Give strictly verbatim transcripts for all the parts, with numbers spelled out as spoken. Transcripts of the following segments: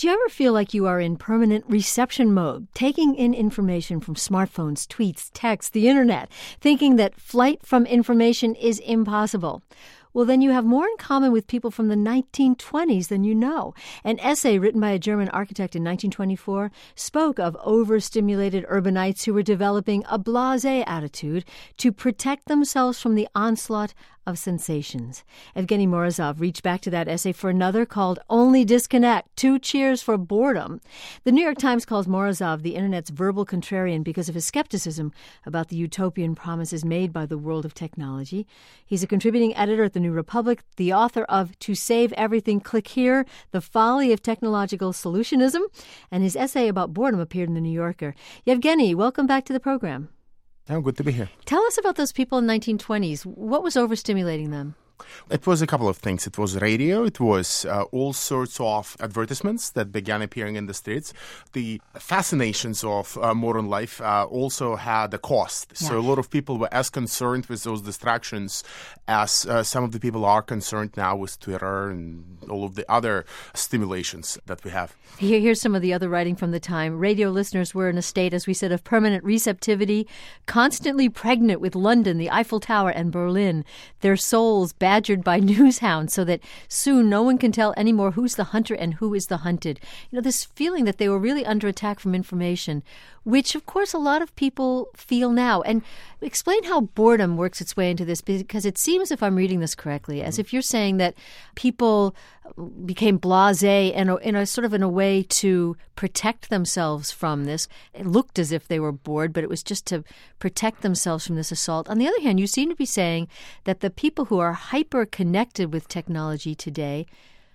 Do you ever feel like you are in permanent reception mode, taking in information from smartphones, tweets, texts, the internet, thinking that flight from information is impossible? Well, then you have more in common with people from the nineteen twenties than you know. An essay written by a German architect in nineteen twenty-four spoke of overstimulated urbanites who were developing a blasé attitude to protect themselves from the onslaught of sensations. Evgeny Morozov reached back to that essay for another called Only Disconnect, Two Cheers for Boredom. The New York Times calls Morozov the Internet's verbal contrarian because of his skepticism about the utopian promises made by the world of technology. He's a contributing editor at The New Republic, the author of To Save Everything, Click Here, The Folly of Technological Solutionism, and his essay about boredom appeared in The New Yorker. Yevgeny, welcome back to the program. Oh, good to be here. Tell us about those people in the nineteen twenties. What was overstimulating them? It was a couple of things. It was radio. It was uh, all sorts of advertisements that began appearing in the streets. The fascinations of uh, modern life uh, also had a cost. Yeah. So a lot of people were as concerned with those distractions as uh, some of the people are concerned now with Twitter and all of the other stimulations that we have. Here, here's some of the other writing from the time. Radio listeners were in a state, as we said, of permanent receptivity, constantly pregnant with London, the Eiffel Tower, and Berlin. Their souls badgered by news hounds so that soon no one can tell anymore who's the hunter and who is the hunted. You know, this feeling that they were really under attack from information, which, of course, a lot of people feel now. And explain how boredom works its way into this, because it seems, if I'm reading this correctly, as if you're saying that people became blasé in a, in a sort of in a way to protect themselves from this. It looked as if they were bored, but it was just to protect themselves from this assault. On the other hand, you seem to be saying that the people who are hyper-connected with technology today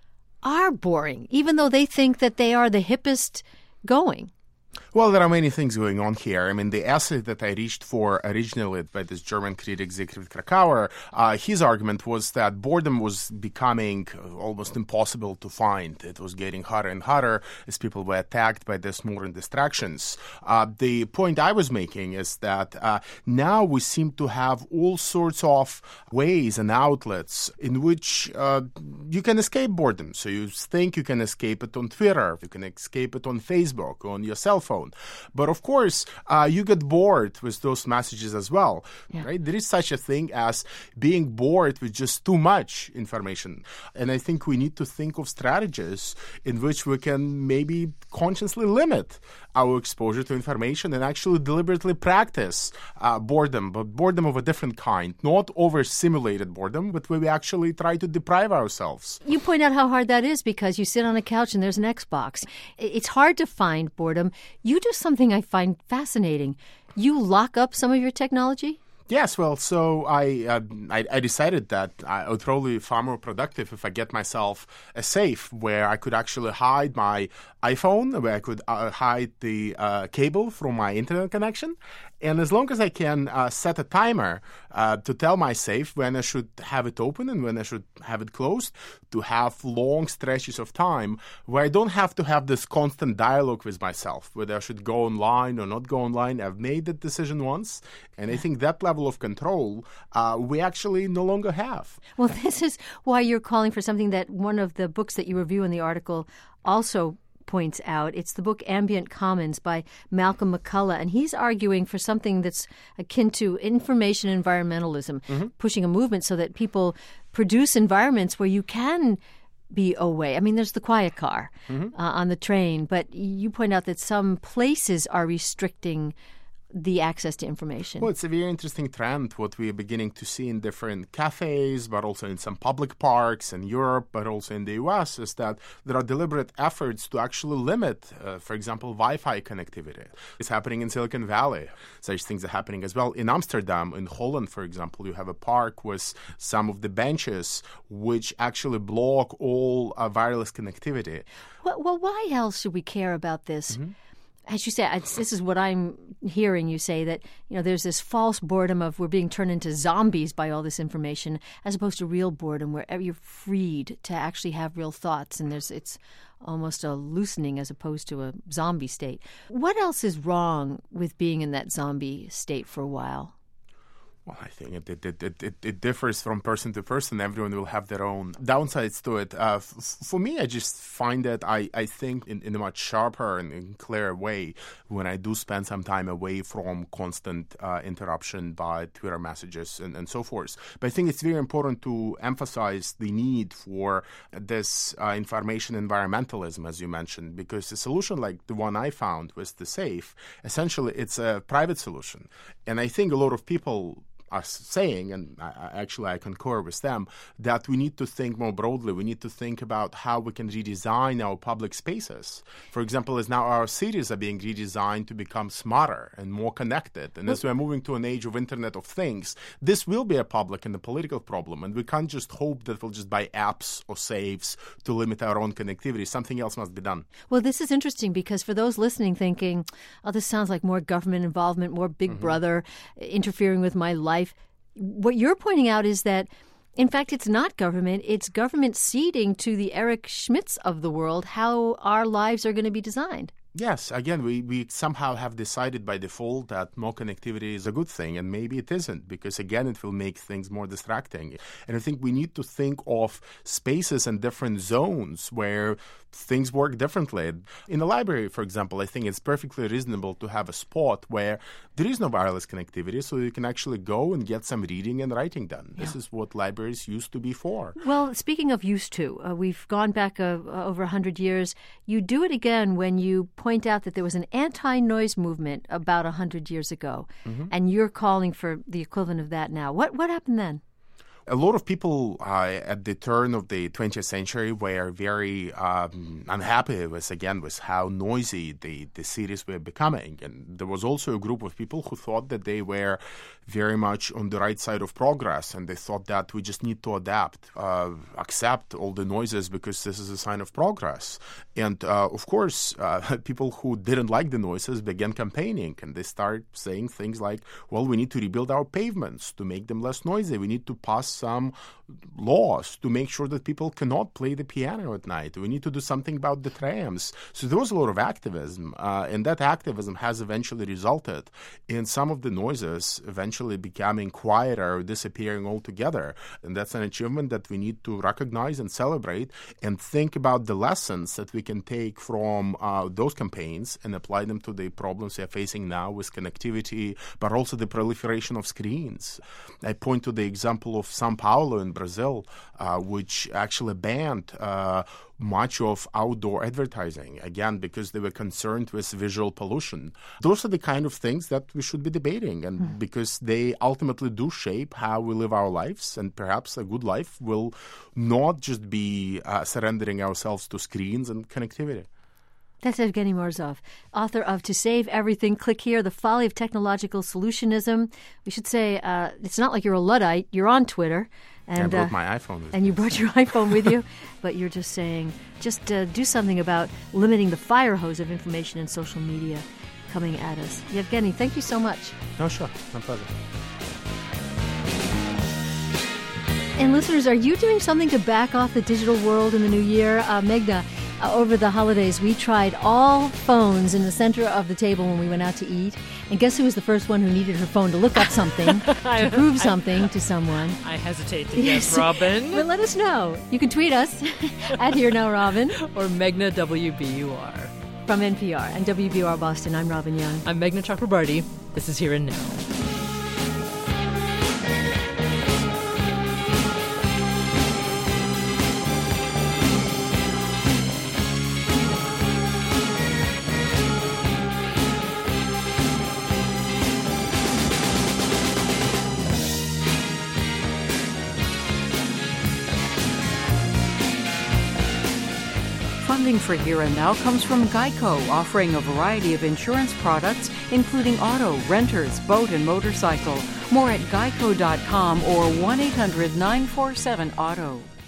are boring, even though they think that they are the hippest going. Well, there are many things going on here. I mean, the essay that I reached for originally by this German critic, Siegfried Krakauer, uh, his argument was that boredom was becoming almost impossible to find. It was getting hotter and hotter as people were attacked by these modern distractions. Uh, the point I was making is that uh, now we seem to have all sorts of ways and outlets in which uh, you can escape boredom. So you think you can escape it on Twitter, you can escape it on Facebook, on your cell phone. But of course, uh, you get bored with those messages as well, yeah. right? There is such a thing as being bored with just too much information. And I think we need to think of strategies in which we can maybe consciously limit our exposure to information and actually deliberately practice uh, boredom, but boredom of a different kind, not over-simulated boredom, but where we actually try to deprive ourselves. You point out how hard that is because you sit on a couch and there's an Xbox. It's hard to find boredom. You do something I find fascinating. You lock up some of your technology? Yes, well, so I, uh, I I decided that I would probably be far more productive if I get myself a safe where I could actually hide my iPhone, where I could uh, hide the uh, cable from my internet connection. And as long as I can uh, set a timer uh, to tell my safe when I should have it open and when I should have it closed, to have long stretches of time where I don't have to have this constant dialogue with myself, whether I should go online or not go online. I've made that decision once, and I think that level of control uh, we actually no longer have. Well, this is why you're calling for something that one of the books that you review in the article also points out. It's the book Ambient Commons by Malcolm McCullough, and he's arguing for something that's akin to information environmentalism, mm-hmm. pushing a movement so that people produce environments where you can be away. I mean, there's the quiet car mm-hmm. uh, on the train, but you point out that some places are restricting the access to information. Well, it's a very interesting trend, what we are beginning to see in different cafes, but also in some public parks in Europe, but also in the U S, is that there are deliberate efforts to actually limit, uh, for example, Wi-Fi connectivity. It's happening in Silicon Valley. Such things are happening as well. In Amsterdam, in Holland, for example, you have a park with some of the benches which actually block all uh, wireless connectivity. Well, well, why else should we care about this? Mm-hmm. As you say, this is what I'm hearing you say, that you know there's this false boredom of we're being turned into zombies by all this information, as opposed to real boredom where you're freed to actually have real thoughts, and there's it's almost a loosening as opposed to a zombie state. What else is wrong with being in that zombie state for a while? Well, I think it it, it, it it differs from person to person. Everyone will have their own downsides to it. Uh, f- for me, I just find that I, I think in, in a much sharper and, and clearer way when I do spend some time away from constant uh, interruption by Twitter messages and, and so forth. But I think it's very important to emphasize the need for this uh, information environmentalism, as you mentioned, because a solution like the one I found with the Safe, essentially it's a private solution. And I think a lot of people are saying, and I, actually I concur with them, that we need to think more broadly. We need to think about how we can redesign our public spaces. For example, as now our cities are being redesigned to become smarter and more connected. And as we're moving to an age of Internet of Things, this will be a public and a political problem. And we can't just hope that we'll just buy apps or safes to limit our own connectivity. Something else must be done. Well, this is interesting because for those listening thinking, oh, this sounds like more government involvement, more Big mm-hmm. Brother interfering with my life. What you're pointing out is that, in fact, it's not government. It's government ceding to the Eric Schmidts of the world how our lives are going to be designed. Yes, again, we, we somehow have decided by default that more connectivity is a good thing, and maybe it isn't, because, again, it will make things more distracting. And I think we need to think of spaces and different zones where things work differently. In a library, for example, I think it's perfectly reasonable to have a spot where there is no wireless connectivity, so you can actually go and get some reading and writing done. Yeah. This is what libraries used to be for. Well, speaking of used to, uh, we've gone back uh, over one hundred years. You do it again when you point out that there was an anti-noise movement about one hundred years ago, mm-hmm. and you're calling for the equivalent of that now. What what happened then? A lot of people uh, at the turn of the twentieth century were very um, unhappy with, again, with how noisy the, the cities were becoming. And there was also a group of people who thought that they were very much on the right side of progress, and they thought that we just need to adapt, uh, accept all the noises because this is a sign of progress. And, uh, of course, uh, people who didn't like the noises began campaigning, and they started saying things like, well, we need to rebuild our pavements to make them less noisy. We need to pass some laws to make sure that people cannot play the piano at night. We need to do something about the trams. So there was a lot of activism, uh, and that activism has eventually resulted in some of the noises eventually becoming quieter or disappearing altogether. And that's an achievement that we need to recognize and celebrate and think about the lessons that we can take from uh, those campaigns and apply them to the problems we are facing now with connectivity, but also the proliferation of screens. I point to the example of São Paulo in Brazil, uh, which actually banned uh, much of outdoor advertising, again, because they were concerned with visual pollution. Those are the kind of things that we should be debating, and mm. because they ultimately do shape how we live our lives, and perhaps a good life will not just be uh, surrendering ourselves to screens and connectivity. That's Evgeny Morozov, author of To Save Everything, Click Here, The Folly of Technological Solutionism. We should say uh, it's not like you're a Luddite. You're on Twitter. And, I brought uh, my iPhone with And me. you brought your iPhone with you. But you're just saying, just uh, do something about limiting the fire hose of information and social media coming at us. Evgeny, thank you so much. No, sure. My pleasure. And listeners, are you doing something to back off the digital world in the new year? Uh, Meghna, uh, over the holidays, we tried all phones in the center of the table when we went out to eat. And guess who was the first one who needed her phone to look up something, to prove something to someone? I hesitate to guess, Robin. Well, let us know. You can tweet us at Here Now Robin. Or Meghna W B U R. From N P R and W B U R Boston, I'm Robin Young. I'm Meghna Chakrabarty. This is Here and Now. Funding for Here and Now comes from Geico, offering a variety of insurance products, including auto, renters, boat, and motorcycle. More at geico dot com or one eight hundred nine four seven auto.